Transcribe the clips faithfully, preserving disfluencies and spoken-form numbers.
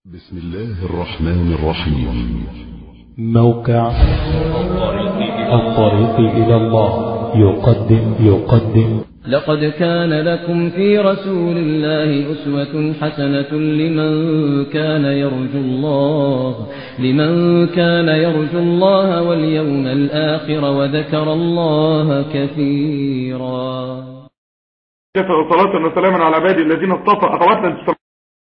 بسم الله الرحمن الرحيم. موقع الطريق إلى الله يقدم يقدم لقد كان لكم في رسول الله أسوة حسنة لمن كان يرجو الله لمن كان يرجو الله واليوم الآخر وذكر الله كثيرا. كيف صلاة وسلاما على عبادي الذين اصطفى. أخواتنا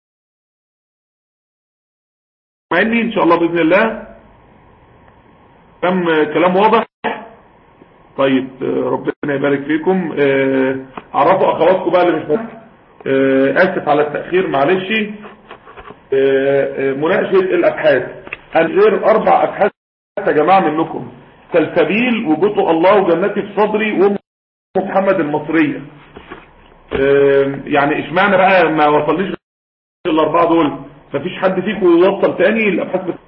تسمعني إن شاء الله بإذن الله. كم كلام واضح؟ طيب ربنا يبارك فيكم. عرفوا أخواتكم بقى اللي مش مهم. آسف على التأخير معلش. مناقشة الأبحاث غير أربع أبحاث يا جماعة منكم: سلسبيل، وجوته الله، وجنتي في صدري، وأم محمد المصرية. يعني اشمعنى بقى ما وصلنيش الأربعة دول؟ مفيش حد فيكم يوصل تاني الأبحاث بس.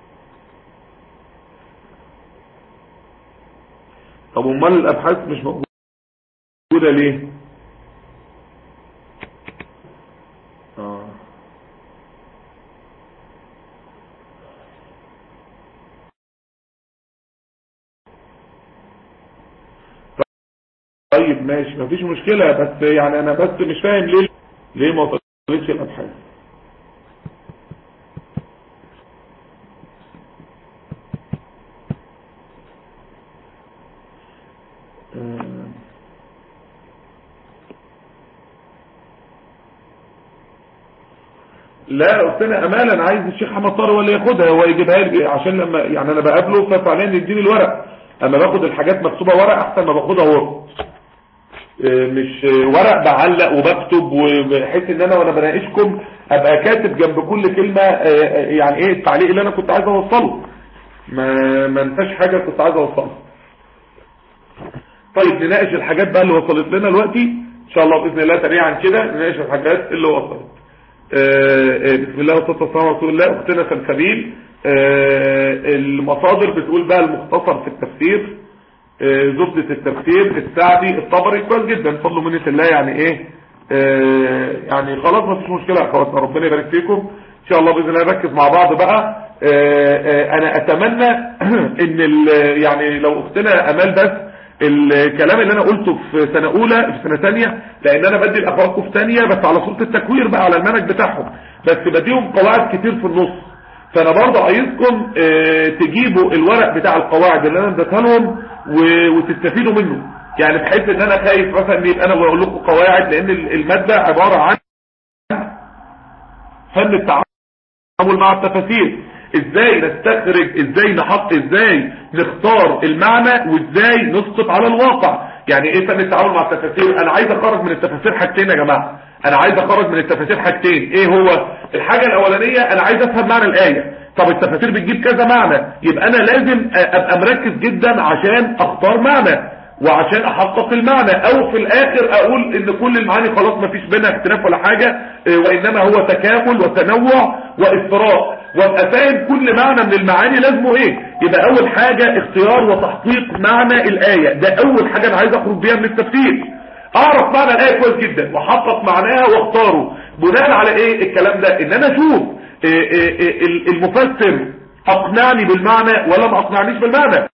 طب امال الأبحاث مش موجودة ليه؟ آه. طيب ماشي مفيش مشكلة، بس يعني انا بس مش فاهم ليه ليه ما وصلتش الأبحاث. لا اختنا امال، انا عايز الشيخ حمد طارق ولا ياخدها هو يجيبها لي، عشان لما يعني انا بقابله ففعليا يديني الورق. اما باخد الحاجات مكتوبه ورق احسن ما باخدها ورق، مش ورق بعلق وبكتب، وبحيث ان انا وانا بناقشكم ابقى كاتب جنب كل كلمه يعني ايه التعليق اللي انا كنت عايز اوصله، ما ما انساش حاجه كنت عايز اوصلها. طيب نناقش الحاجات بقى اللي وصلت لنا دلوقتي ان شاء الله باذن الله. سريعا كده نناقش الحاجات اللي وصلت. بسم الله والصلاه والسلام على رسول الله. اختنا سلسبيل، المصادر بتقول بقى المختصر في التفسير، زبدة التفسير، السعدي، الطبري، كويس جدا بفضل منة الله. يعني ايه يعني خلاص ما فيش مشكله يا اخواتنا، ربنا يبارك فيكم ان شاء الله باذن الله. نركز مع بعض بقى. انا اتمنى ان يعني لو اختنا امال بس الكلام اللي انا قلته في سنة اولى في سنة ثانيه، لان انا بدي الاخواتكم في ثانيه بس على صورة التكوير بقى على المنهج بتاعهم، بس بديهم قواعد كتير في النص. فانا برضه عايزكم تجيبوا الورق بتاع القواعد اللي انا اديتها لهم وتستفيدوا منه، يعني بحيث ان انا خايف مثلا ان يبقى انا بقول لكم قواعد، لان الماده عباره عن فن التعامل مع التفاسير، ازاي نستخرج، ازاي نحط، ازاي نختار المعنى، وازاي نسقط على الواقع. يعني ايه فن التعامل مع التفاسير؟ انا عايز اخرج من التفاسير حاجتين يا جماعه، انا عايز اخرج من التفاسير حاجتين. ايه هو الحاجه الاولانيه؟ انا عايز افهم معنى الايه. طب التفاسير بتجيب كذا معنى، يبقى انا لازم ابقى مركز جدا عشان اختار معنى وعشان احقق المعنى، او في الاخر اقول ان كل المعاني خلاص ما فيش بينها اختلاف ولا حاجة، وانما هو تكامل وتنوع واثراء، وابقى فاهم كل معنى من المعاني لازمه ايه. يبقى اول حاجة اختيار وتحقيق معنى الاية، ده اول حاجة انا عايز اخرج بيها من التفسير. اعرف معنى الايه كويس جدا واحقق معناها واختاره. بناء على ايه الكلام ده؟ ان انا اشوف المفسر اقنعني بالمعنى ولا ما اقنعنيش بالمعنى.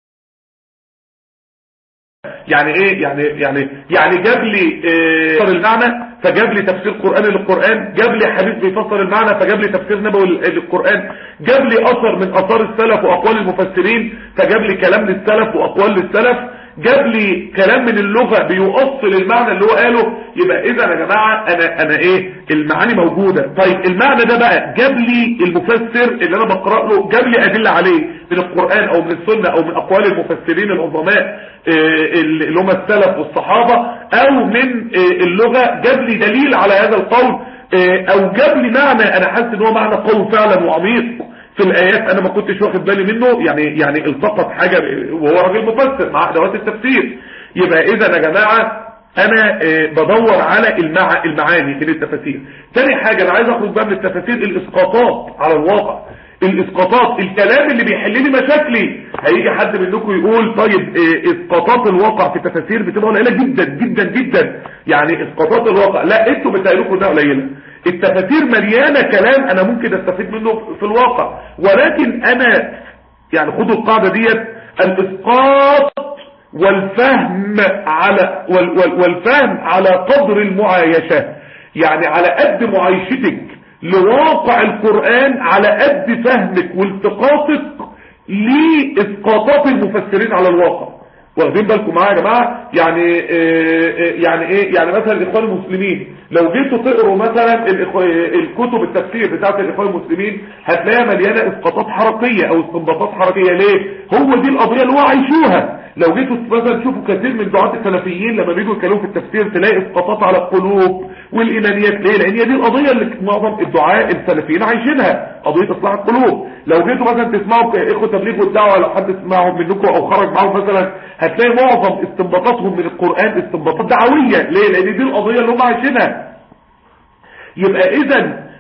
يعني ايه؟ يعني يعني يعني جاب لي اه المعنى فجاب لي تفسير قرآني للقرآن، جاب لي حديث بيفسر المعنى فجاب لي تفسير نبوي للقرآن، جاب لي اثر من اثار السلف واقوال المفسرين فجاب لي كلام للسلف واقوال للسلف، جاب لي كلام من اللغة بيؤصل المعنى اللي هو قاله. يبقى اذا يا جماعة انا انا ايه المعاني موجودة. طيب المعنى ده بقى جاب لي المفسر اللي انا بقرأ له جاب لي ادلة عليه من القرآن او من السنة او من اقوال المفسرين العظماء اللي هم السلف والصحابة، او من اللغة جاب لي دليل على هذا القول، او جاب لي معنى انا حاسس ان هو معنى قوي فعلا وعميق في الايات انا ما كنتش واخد بالي منه، يعني يعني التقط حاجة وهو راجل مفسر مع ادوات التفسير. يبقى اذا يا جماعة انا بدور على المع... المعاني من التفاسير. تاني حاجة انا عايز اخرج بقى من التفاسير الاسقاطات على الواقع. الاسقاطات الكلام اللي بيحل لي مشاكلي. هيجي حد منكم يقول طيب اسقاطات الواقع في التفاسير بتبقى قليله جدا جدا جدا، يعني اسقاطات الواقع لا انتوا بتقولوا انها قليله. التفاسير مليانة كلام انا ممكن استفيد منه في الواقع، ولكن انا يعني خدوا القاعدة ديت، الاسقاط والفهم على والفهم على قدر المعايشة، يعني على قد معايشتك لواقع القرآن على قد فهمك والتقاطك لإسقاطات المفسرين على الواقع. واخدين بالكم معايا يا جماعه؟ يعني يعني ايه؟ يعني مثلا الاخوان المسلمين لو جيتوا تقروا مثلا الكتب التفسير بتاعه الاخوان المسلمين هتلاقيها مليانه اسقاطات حركيه او استنباطات حركيه. ليه؟ هو دي القضيه اللي هو عايشوها. لو جيتوا مثلا تشوفوا كثير من دعاة السلفيين لما بيجوا يتكلموا في التفسير تلاقي اسقاطات على القلوب والايمانيات. ليه؟ لان هي دي القضيه اللي معظم الدعاء السلفيين عايشينها، قضيه اصلاح القلوب. لو جيتوا مثلا تسمعوا اخوه تبليغ والدعوه، لو حد سمعهم منكم او خرج معاهم مثلا هتلاقي معظم استنباطاتهم من القرآن استنباطات دعوية. ليه؟ لان دي القضية اللي هم عايشينها. يبقى اذا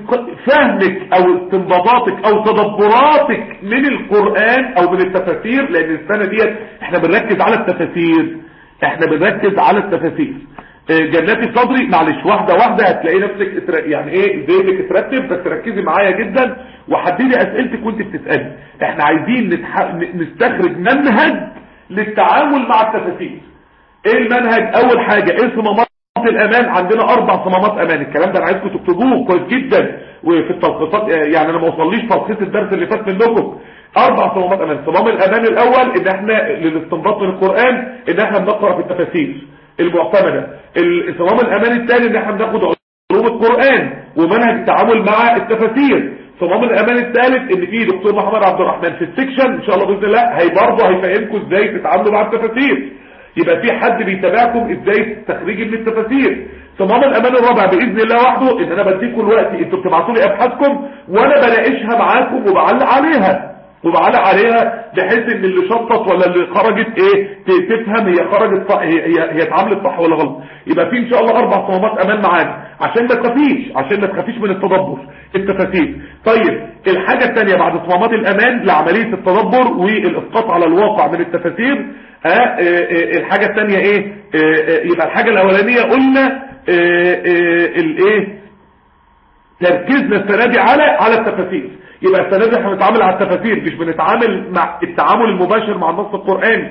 فهمك او استنباطاتك او تدبراتك من القرآن او من التفاسير، لان السنة ديت احنا بنركز على التفاسير، احنا بنركز على التفاسير. جناتي صدري معلش واحدة واحدة هتلاقي نفسك يعني ايه ذهنك اترتب، بس ركزي معايا جدا وحددي اسئلتك وانت بتسألي. احنا عايزين نتح... نستخرج منهج للتعامل مع التفاسير. ايه المنهج؟ اول حاجة ايه صمامات الامان؟ عندنا اربع صمامات امان. الكلام ده انا عايزكم تكتبوه كويس جدا وفي التلخيصات، يعني انا ما وصليش تلخيص الدرس اللي فات منكم. اربع صمامات امان. صمام الامان الاول ان احنا للاستنباط من القرآن ان احنا بنقرأ في التفاسير المعتمدة. الصمام الامان الثاني ان احنا بناخد علوم القرآن ومنهج التعامل مع التفاسير. صمام الامان الثالث ان في دكتور محمد عبد الرحمن في السكشن ان شاء الله باذن الله هي برضه هيفهمكم ازاي تتعاملوا مع التفاسير، يبقى في حد بيتابعكم ازاي تخريج من التفاسير. صمام الامان الرابع باذن الله وحده ان انا بديكم الوقت انتوا بتبعتوا لي ابحاثكم وانا بناقشها معاكم وبعلق عليها وبعلق عليها بحيث ان اللي شطط ولا اللي خرجت ايه تفهم هي خرجت صح، هي هي, هي اتعاملت صح ولا غلط. يبقى في ان شاء الله اربع صمامات امان معانا عشان ما تخافيش، عشان ما تخافيش من التدبر التفاسير. طيب الحاجه الثانيه بعد صمامات الامان لعمليه التدبر والاسقاط على الواقع من التفاسير، ها آه آه الحاجه الثانيه ايه؟ آه آه يبقى الحاجه الاولانيه قلنا الايه؟ تركيزنا السنه دي على على التفاسير. يبقى السنه دي احنا بنتعامل على التفاسير، مش بنتعامل مع التعامل المباشر مع النص القرآني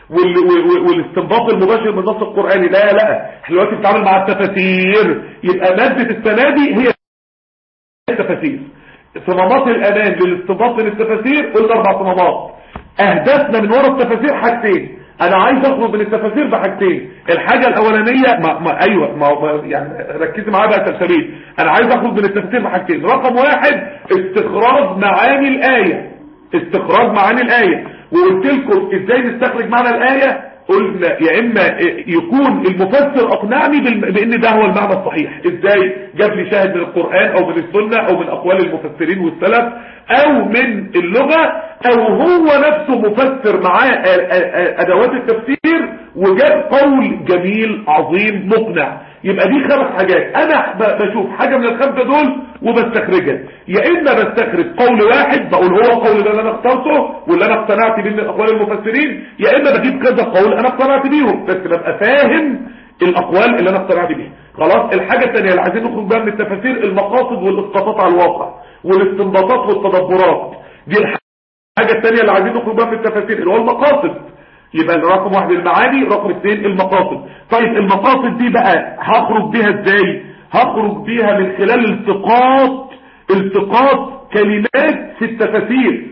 والاستنباط المباشر من النص القرآني. لا لا احنا دلوقتي بنتعامل مع التفاسير. يبقى مادة السنه دي هي التفاسير. صمامات الامان للاستنباط من التفاسير قلنا اربع صمامات. اهدافنا من وراء التفاسير حاجتين، انا عايز اخرج من التفاسير بحاجتين. الحاجه الاولانيه ما, ما ايوه ما يعني ركزي معايا بقى تفسير. انا عايز اخرج من التفاسير بحاجتين. رقم واحد استخراج معاني الايه، استخراج معاني الايه. وقلت لكم ازاي نستخرج معنى الايه. قلنا يا اما يكون المفسر اقنعني بان ده هو المعنى الصحيح. ازاي؟ جاب لي شاهد من القرآن او من السنة او من اقوال المفسرين والسلف او من اللغة، او هو نفسه مفسر معاه ادوات التفسير وجاب قول جميل عظيم مقنع. يبقى دي خمس حاجات انا بشوف حاجة من الخمسة دول وبستخرجها. يا اما بستخرج قول واحد بقول هو القول ده اللي انا اخترته واللي انا اقتنعت بيه من اقوال المفسرين، يا اما بجيب كذا قول انا اقتنعت بيهم بس ببقى فاهم الاقوال اللي انا اقتنعت بيها. خلاص. الحاجة الثانية اللي عايزين نخرج بها من التفاسير المقاصد والاسقاطات على الواقع والاستنباطات والتدبرات. دي الحاجة الثانية اللي عايزين نخرج بها من التفاسير اللي هو المقاصد. يبقى رقم واحد المعاني، رقم اثنين المقاصد. طيب المقاصد دي بقى هخرج بيها ازاي؟ هخرج بيها من خلال التقاط التقاط كلمات في التفاسير،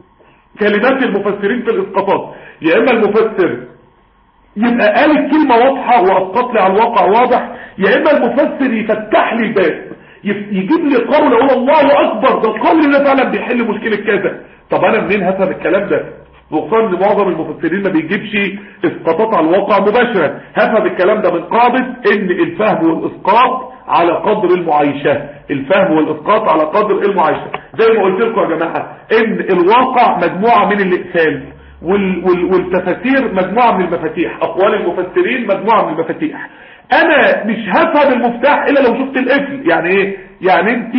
كلمات المفسرين في الاسقاطات. يا اما المفسر يبقى قال الكلمة واضحة واسقط لي على الواقع واضح، يا اما المفسر يفتح لي الباب يجيب لي قول اقول الله اكبر ده القول ده فعلا بيحل مشكلة كذا. طب انا منين هفهم الكلام ده؟ وخصوصا ان معظم المفسرين ما بيجيبش اسقاطات على الواقع مباشرة. هفهم الكلام ده من قاعدة ان الفهم والاسقاط على قدر المعايشة، الفهم والاسقاط على قدر المعايشة. زي ما قلت لكم يا جماعة ان الواقع مجموعة من الاقسام وال وال والتفاسير مجموعة من المفاتيح، اقوال المفسرين مجموعة من المفاتيح. انا مش هفهم المفتاح الا لو شفت القفل. يعني ايه؟ يعني انت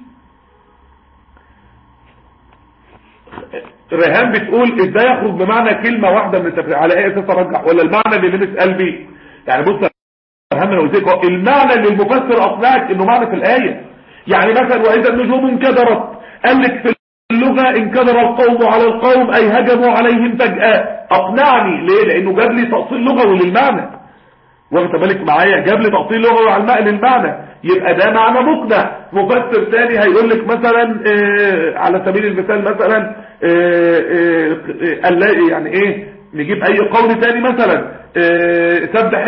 ريهام بتقول ازاي يخرج بمعنى كلمة واحدة من التفسير على اي اساس ارجح ولا المعنى اللي لمس قلبي؟ يعني بص فهمنا وزيك المعنى اللي المفسر اقنعك انه معنى في الايه. يعني مثلا واذا النجوم انكدرت، قال لك في اللغه انكدر القوم على القوم اي هجموا عليهم فجاه. اقنعني ليه؟ لانه جاب لي تاصيل لغوي للمعنى، واخد بالك معايا؟ جاب لي تاصيل لغوي على الماء للمعنى، يبقى ده معنى مقنع. مفسر ثاني هيقول لك مثلا آه على سبيل المثال مثلا آه آه آه يعني ايه، نجيب اي قول ثاني مثلا آه سبح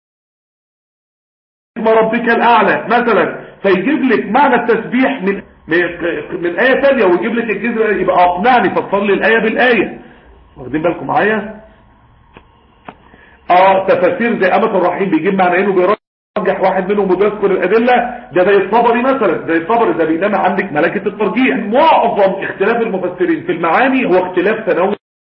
اسم ربك الاعلى مثلا، فيجيب لك معنى التسبيح من من, من ايه ثانيه ويجيب لك الجزء، يبقى اقنعني فصل لي الايه بالايه. واخدين بالكم معايا؟ اه تفاسير زي امة الرحيم بيجيب معنيين وبيرجح واحد منهم وبيذكر الادله، ده زي الطبري مثلا، زي الطبري ده بينما عندك ملكه الترجيح. معظم اختلاف المفسرين في المعاني هو اختلاف تنوع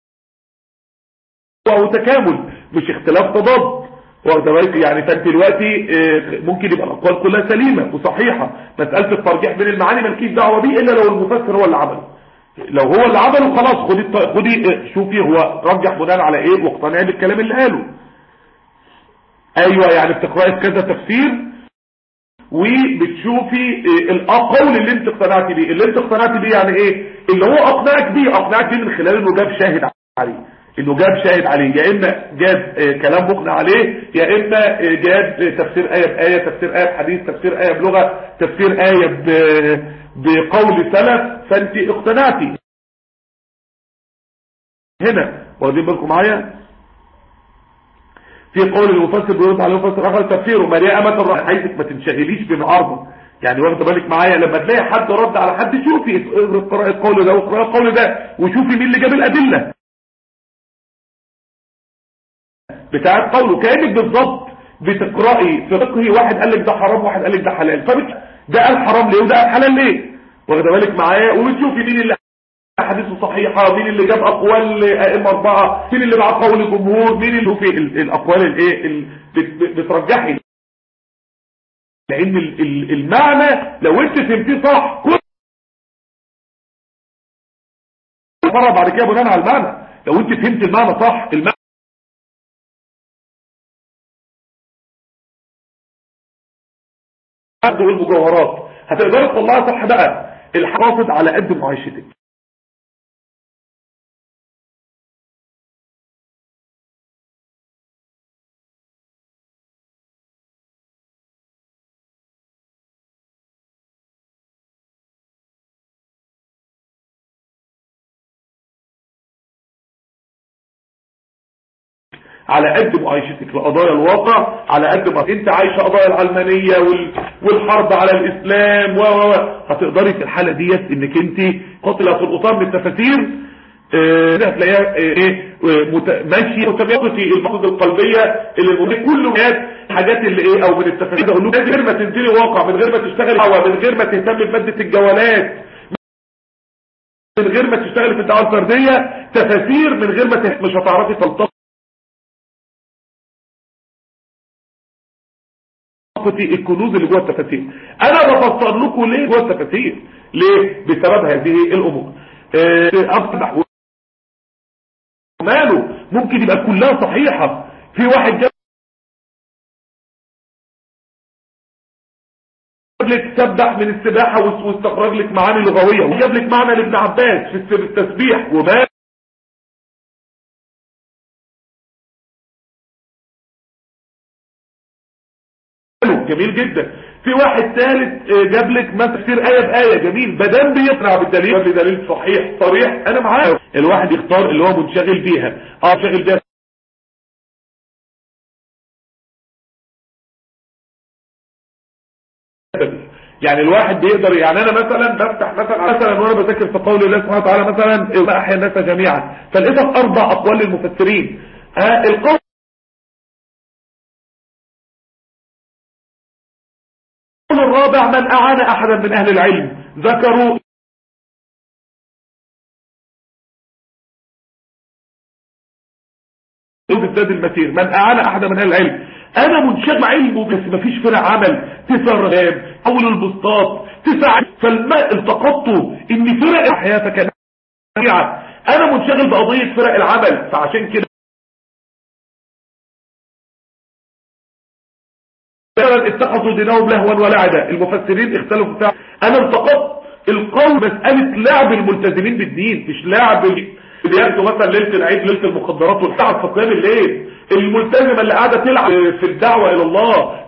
وتكامل، مش اختلاف تضاد. واخد بالك؟ يعني فانت دلوقتي ممكن يبقى الاقوال كلها سليمه وصحيحه، مساله الترجيح بين المعاني مالكيش دعوه بيه الا لو المفسر هو اللي عمله. لو هو اللي عمله خلاص خدي خدي شوفي هو رجح بناء على ايه واقتنعي بالكلام اللي قاله. ايوه يعني بتقراي كذا تفسير وبتشوفي القول اللي انت اقتنعتي بيه، اللي انت اقتنعتي بيه يعني ايه؟ اللي هو اقنعك بيه، اقنعك بيه من خلال انه جاب شاهد عليه، انه جاب شاهد عليه، يا اما جاب كلام مقنع عليه، يا اما جاب تفسير ايه بايه، تفسير ايه بحديث، تفسير ايه بلغه، تفسير ايه بقول سلف، فانت اقتنعتي هنا. واخدين بالكم معايا؟ في قول المفسر بيرد على المفسر اخر تفسيره مريا امه الرحمن، عايزك ما تنشغليش بمعارضه. يعني واخد بالك معايا؟ لما تلاقي حد رد على حد شوفي اقرا القول ده واقرا القول ده وشوفي مين اللي جاب الادله بتاعت قوله، كانك بالظبط بتقراي في فقه واحد قال لك ده حرام واحد قال لك ده حلال، فبت ده قال حرام ليه وده قال حلال ليه. واخد بالك معايا؟ وبتشوفي مين اللي حديثه صحيحه، مين اللي جاب اقوال ائمه اربعه، مين اللي مع قول الجمهور، مين اللي في الاقوال الايه بترجحي. لان المعنى لو انت فهمتيه صح كل مره بعد كده بناء على المعنى، لو انت فهمت المعنى صح المعنى والمجوهرات هتقدري تطلعها صح. بقى الحافظ على قد معيشتك. على قد معيشتك لقضايا الواقع، على قد ما انت عايشه قضايا العلمانيه والحرب على الاسلام و هتقدري في الحاله ديت انك انت قاتله في القطار من التفاسير اه هتلاقيها ايه ماشيه متميزه في المقاصد القلبيه اللي كله حاجات اللي ايه او من التفاسير اقول له من غير ما تنزلي واقع، من غير ما تشتغلي هوا، من غير ما تهتمي بماده الجوالات، من غير ما تشتغلي في الدعوه الفرديه، تفاسير من غير ما مش هتعرفي تلتقطي في الكنوز اللي جوه التفاسير. انا بفسر لكم ليه جوه التفاسير، ليه؟ بسبب هذه الامور. افتح ماله ممكن يبقى كلها صحيحه، في واحد جاب لك سبح من السباحه واستخرج لك معاني لغويه، وجاب لك معنى لابن عباس في التسبيح وما جميل جدا. في واحد ثالث جاب لك مثلا تفسير ايه بايه، جميل، بدل بيقنع بالدليل بدليل صحيح صريح انا معاه. الواحد يختار اللي هو منشغل بيها، اه منشغل بيها يعني الواحد بيقدر. يعني انا مثلا بفتح مثلا مثلا وانا بذاكر في قول الله سبحانه وتعالى مثلا احيا الناس جميعا، فلقيت اربع اقوال للمفسرين. ها القول الرابع من اعان احدا من اهل العلم، ذكروا بالزاد المسير من اعان احدا من اهل العلم. انا منشغل علمه بس مفيش فرق عمل، تسع رغام اول البسطات تسع، فالماء التقطوا ان فرق حياتك انا منشغل بقضية فرق العمل، فعشان كده بل اتخذوا دينهم لهوا ولعبا. المفسرين اختلفوا فيها. انا انتقدت القول مسألة لعب الملتزمين بالدين، مش لعب بياخدوا مثلا ليلة العيد ليلة المخدرات والساعة في قيام الليل. الملتزمة اللي قاعدة تلعب في الدعوة الى الله